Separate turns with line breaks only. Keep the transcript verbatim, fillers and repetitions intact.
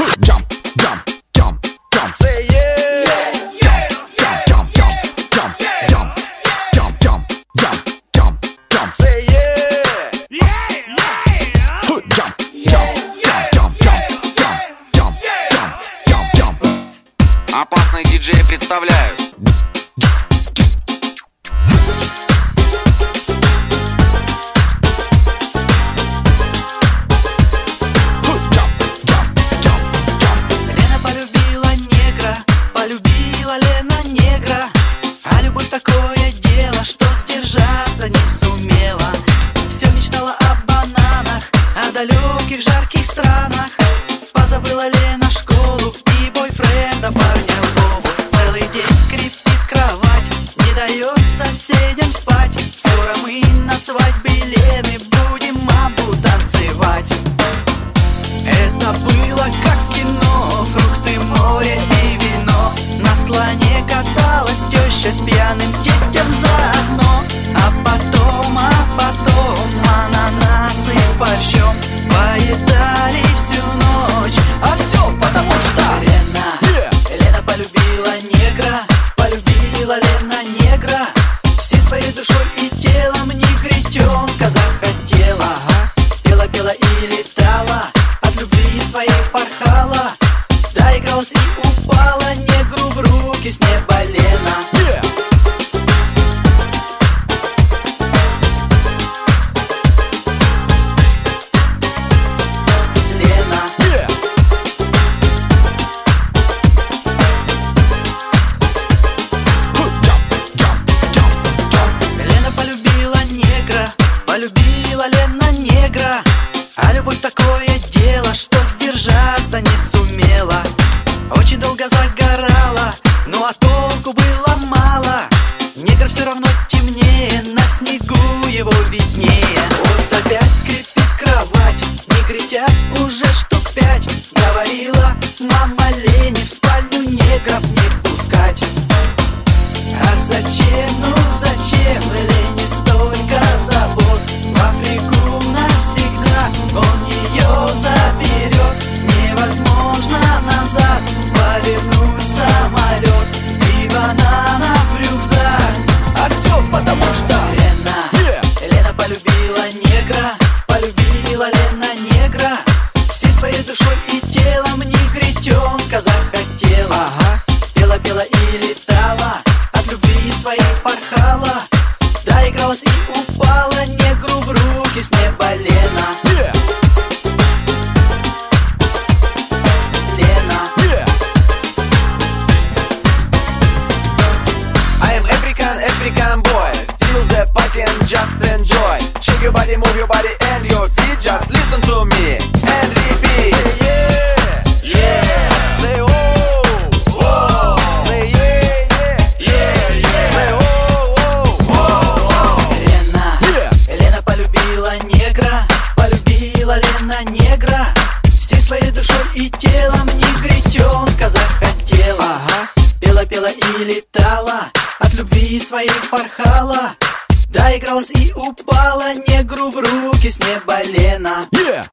Jump, jump, jump, jump. Say yeah. Jump, jump, jump, jump, jump, jump, jump, jump, jump, jump. Say yeah. Jump, jump, jump, jump, jump, jump, jump, jump, jump.
Опасные диджеи представляют.
Лена полюбила негра, полюбила Лена негра. А любовь такое дело, что сдержаться не сумела. Все мечтала о бананах, о далеких жарких странах. Позабыла Лена школу и бойфренда парня Вову. Целый день скрипит кровать, не дает соседям спать. Скоро мы на свадьбе Лены будем мамбу танцевать. Это было как в кино, фрукты, море и вино. На слоне каталась теща с пьяным тестем заодно. А потом, а потом ананасы с борщом поедали всю ночь. А все потому что Лена, Лена полюбила негра, полюбила Лена негра. Всей своей душой и телом негритенка захотела. Пела, пела и летала, от любви своей порхала. Доигралась и упала негру в руки с неба Лена. Полюбила Лена негра, а любовь такое дело, что сдержаться не сумела. Очень долго загорала, ну а толку было мало. Негр все равно темнее, на снегу его виднее. Вот опять скрипит кровать, негритят уже штук пять. Говорила мама Лене в спальню негров не пускать. Ах, зачем, ну зачем Лене столько забот? В Африку навсегда он ее заберет. Невозможно назад повернуть самолет и бананов в рюкзак. А все потому что Лена, Лена полюбила негра, полюбила Лена негра. Всей своей душой и телом негритенка захотела. Пела, пела и летала, от любви своей порхала. Доигралась и упала негру в руки с неба Лена. Лена.
I am African, African boy. Feel the party and just enjoy. Shake your body, move your body and your feet. Just listen to me and repeat. Say yeah, yeah. Say oh, oh. Say yeah, yeah, yeah, yeah. Say oh, oh, oh, oh.
Лена, Лена полюбила негра, полюбила Лена негра. Всей своей душой и телом негритенка захотела. Пела, пела и летала, от любви своей порхала. Доигралась и упала негру в руки с неба Лена.